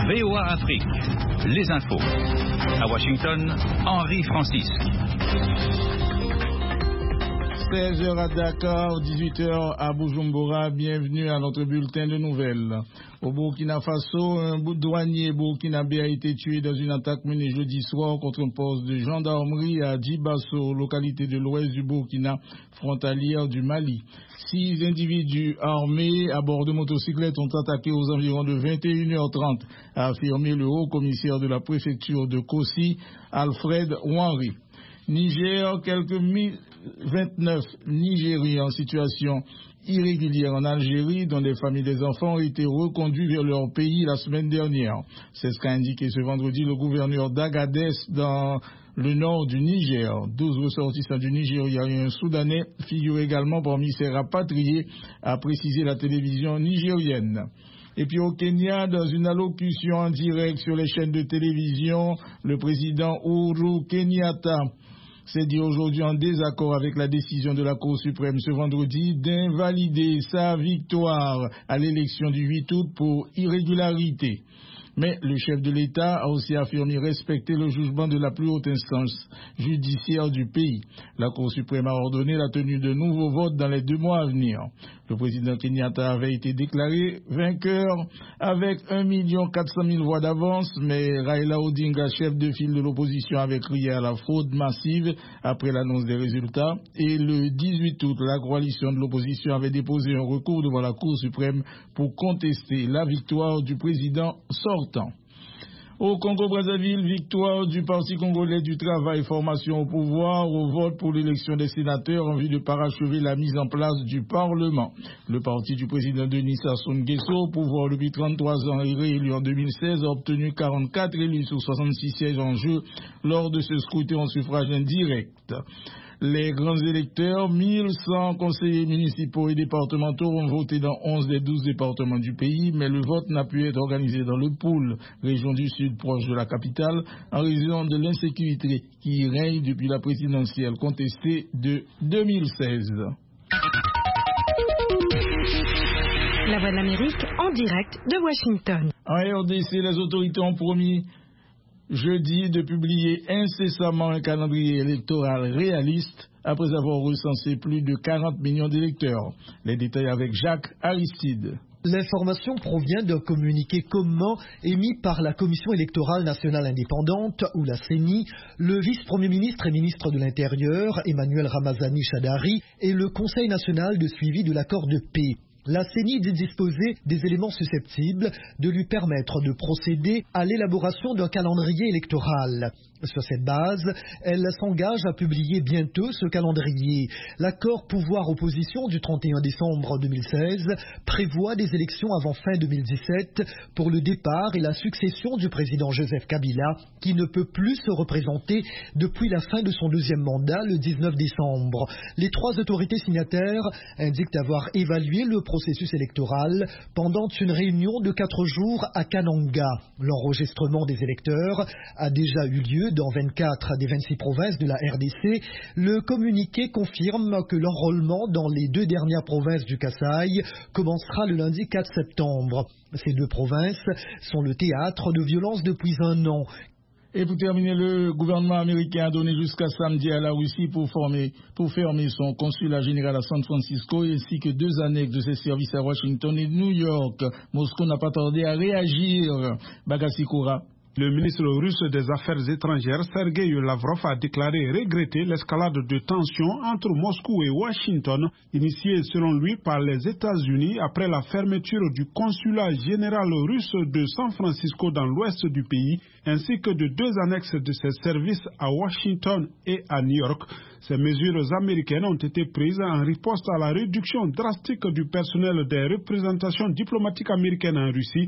VOA Afrique, les infos. À Washington, Henri Francis. 16h à Dakar, 18h à Bujumbura. Bienvenue à notre bulletin de nouvelles. Au Burkina Faso, un douanier burkinabé a été tué dans une attaque menée jeudi soir contre un poste de gendarmerie à Djibasso, localité de l'ouest du Burkina, frontalière du Mali. 6 individus armés à bord de motocyclettes ont attaqué aux environs de 21h30, a affirmé le haut commissaire de la préfecture de Kossi, Alfred Ouanri. Niger, quelques 29 Nigériens en situation irrégulière en Algérie, dont des familles et des enfants ont été reconduits vers leur pays la semaine dernière. C'est ce qu'a indiqué ce vendredi le gouverneur d'Agadez dans le nord du Niger. 12 ressortissants du Nigeria et un Soudanais figurent également parmi ces rapatriés, a précisé la télévision nigérienne. Et puis au Kenya, dans une allocution en direct sur les chaînes de télévision, le président Uhuru Kenyatta s'est dit aujourd'hui en désaccord avec la décision de la Cour suprême ce vendredi d'invalider sa victoire à l'élection du 8 août pour irrégularité. Mais le chef de l'État a aussi affirmé respecter le jugement de la plus haute instance judiciaire du pays. La Cour suprême a ordonné la tenue de nouveaux votes dans les 2 mois à venir. Le président Kenyatta avait été déclaré vainqueur avec 1 400 000 voix d'avance, mais Raila Odinga, chef de file de l'opposition, avait crié à la fraude massive après l'annonce des résultats. Et le 18 août, la coalition de l'opposition avait déposé un recours devant la Cour suprême pour contester la victoire du président sortant. Au Congo-Brazzaville, victoire du Parti congolais du travail, formation au pouvoir, au vote pour l'élection des sénateurs en vue de parachever la mise en place du Parlement. Le parti du président Denis Sassou Nguesso, au pouvoir depuis 33 ans et réélu en 2016, a obtenu 44 élus sur 66 sièges en jeu lors de ce scrutin en suffrage indirect. Les grands électeurs, 1100 conseillers municipaux et départementaux ont voté dans 11 des 12 départements du pays, mais le vote n'a pu être organisé dans le Poul, région du sud proche de la capitale, en raison de l'insécurité qui règne depuis la présidentielle contestée de 2016. La Voix de l'Amérique en direct de Washington. En RDC, les autorités ont promis jeudi de publier incessamment un calendrier électoral réaliste après avoir recensé plus de 40 millions d'électeurs. Les détails avec Jacques Aristide. L'information provient d'un communiqué commun émis par la Commission électorale nationale indépendante, ou la CENI, le vice-premier ministre et ministre de l'Intérieur, Emmanuel Ramazani Chadari, et le Conseil national de suivi de l'accord de paix. La CENI dit disposer des éléments susceptibles de lui permettre de procéder à l'élaboration d'un calendrier électoral. Sur cette base, elle s'engage à publier bientôt ce calendrier. L'accord pouvoir-opposition du 31 décembre 2016 prévoit des élections avant fin 2017 pour le départ et la succession du président Joseph Kabila, qui ne peut plus se représenter depuis la fin de son 2e mandat le 19 décembre. Les 3 autorités signataires indiquent avoir évalué le processus électoral pendant une réunion de 4 jours à Kananga. L'enregistrement des électeurs a déjà eu lieu dans 24 des 26 provinces de la RDC. Le communiqué confirme que l'enrôlement dans les 2 dernières provinces du Kasaï commencera le lundi 4 septembre. Ces 2 provinces sont le théâtre de violences depuis 1 an. Et pour terminer, le gouvernement américain a donné jusqu'à samedi à la Russie pour fermer son consulat général à San Francisco ainsi que 2 annexes de ses services à Washington et New York. Moscou n'a pas tardé à réagir. Bagassi Koura. Le ministre russe des Affaires étrangères, Sergei Lavrov, a déclaré regretter l'escalade de tensions entre Moscou et Washington, initiée selon lui par les États-Unis après la fermeture du consulat général russe de San Francisco dans l'ouest du pays, ainsi que de 2 annexes de ses services à Washington et à New York. Ces mesures américaines ont été prises en riposte à la réduction drastique du personnel des représentations diplomatiques américaines en Russie,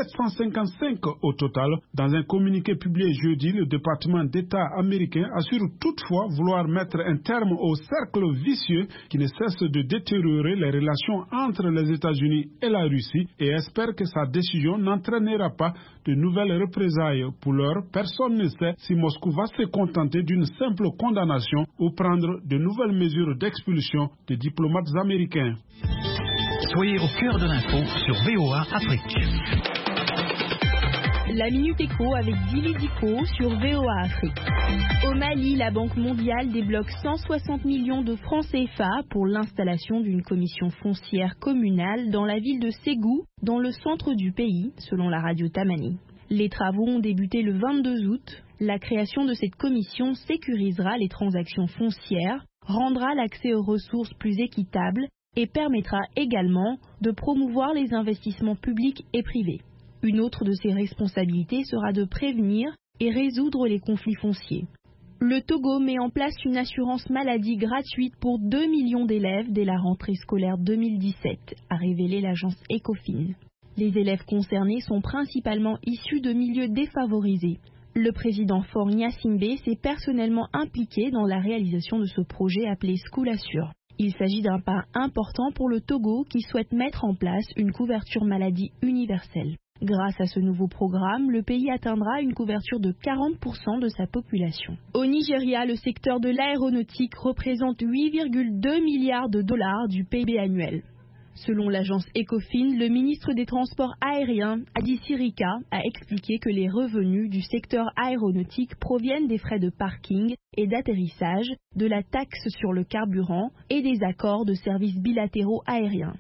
755 au total. Dans un communiqué publié jeudi, le département d'État américain assure toutefois vouloir mettre un terme au cercle vicieux qui ne cesse de détériorer les relations entre les États-Unis et la Russie et espère que sa décision n'entraînera pas de nouvelles représailles. Pour l'heure, personne ne sait si Moscou va se contenter d'une simple condamnation ou prendre de nouvelles mesures d'expulsion des diplomates américains. Soyez au cœur de l'info sur VOA Afrique. La Minute Éco avec Dili Diko sur VOA Afrique. Au Mali, la Banque mondiale débloque 160 millions de francs CFA pour l'installation d'une commission foncière communale dans la ville de Ségou, dans le centre du pays, selon la radio Tamani. Les travaux ont débuté le 22 août. La création de cette commission sécurisera les transactions foncières, rendra l'accès aux ressources plus équitable et permettra également de promouvoir les investissements publics et privés. Une autre de ses responsabilités sera de prévenir et résoudre les conflits fonciers. Le Togo met en place une assurance maladie gratuite pour 2 millions d'élèves dès la rentrée scolaire 2017, a révélé l'agence Ecofin. Les élèves concernés sont principalement issus de milieux défavorisés. Le président Faure Gnassingbé s'est personnellement impliqué dans la réalisation de ce projet appelé School Assure. Il s'agit d'un pas important pour le Togo qui souhaite mettre en place une couverture maladie universelle. Grâce à ce nouveau programme, le pays atteindra une couverture de 40% de sa population. Au Nigeria, le secteur de l'aéronautique représente 8,2 milliards de dollars du PIB annuel. Selon l'agence Ecofin, le ministre des Transports aériens, Adi Sirika, a expliqué que les revenus du secteur aéronautique proviennent des frais de parking et d'atterrissage, de la taxe sur le carburant et des accords de services bilatéraux aériens.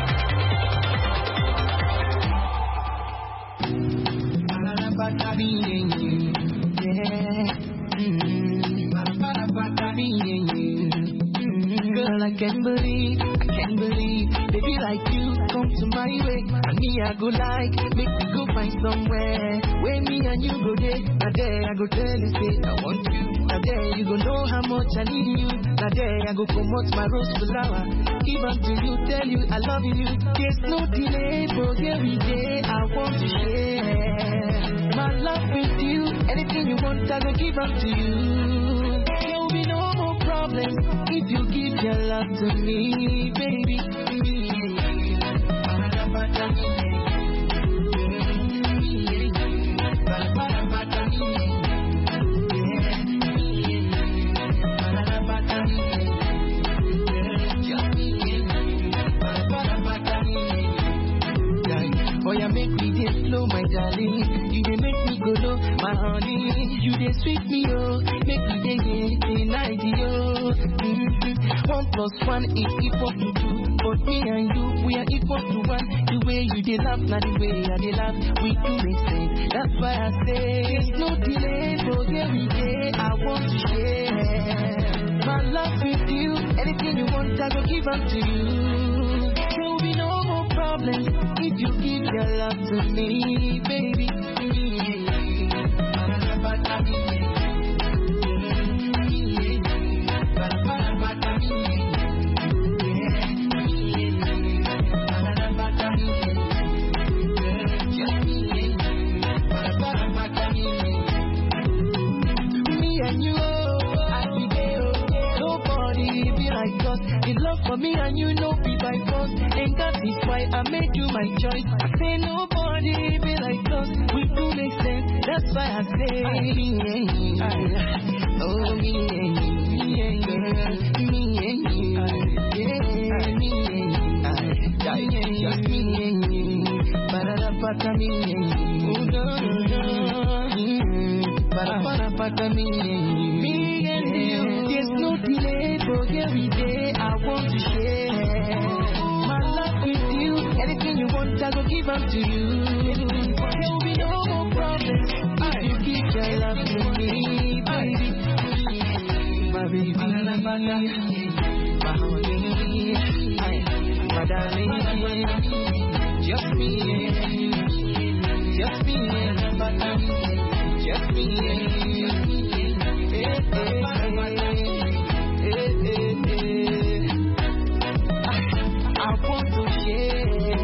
Girl, I can't believe, baby like you come to my way. And me, I go like, make me go find somewhere where me and you go there. Now there I go tell you, say I want you. Now there you go know how much I need you. Now there I go promote my rose flower. Give unto you, tell you I love you. There's no delay, but every day I want to share my love with you. Anything you want, I go give unto you. There will be no more problems if you give your love to me, baby. Oh, yeah, make me this slow, my darling. You dey make me go low, my honey. You dey sweet me, oh. Make me day tonight, oh. 1+1 is equal to 2. But me and you, we are equal to 1. The way you dey laugh, not the way I dey laugh. We do make sense. That's why I say there's no delay. So every day I want to share my love with you. Anything you want, I go give unto you. There will be no more problems if you give your love to me, baby. For me and you know be by force, and that is why I made you my choice. I say nobody be like us, we do make sense. That's why I say me and you, oh me and you, girl, me and you, yeah, me and you, just me and you, para me and you, oh no, para me and you, there's no delay for every day. I want to share my love with you. Anything you want, I go give unto you. There will be no more problems if you give your love to me, baby. My baby, my honey, my darling, just me and you, just me and you, just me and you. I want to share.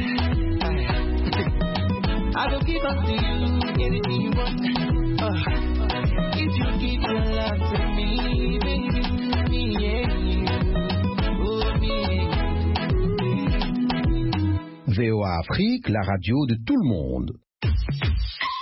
I don't give up to you anything you want. If you give your love to me, baby, me and you, oh me. VOA Afrique, la radio de tout le monde.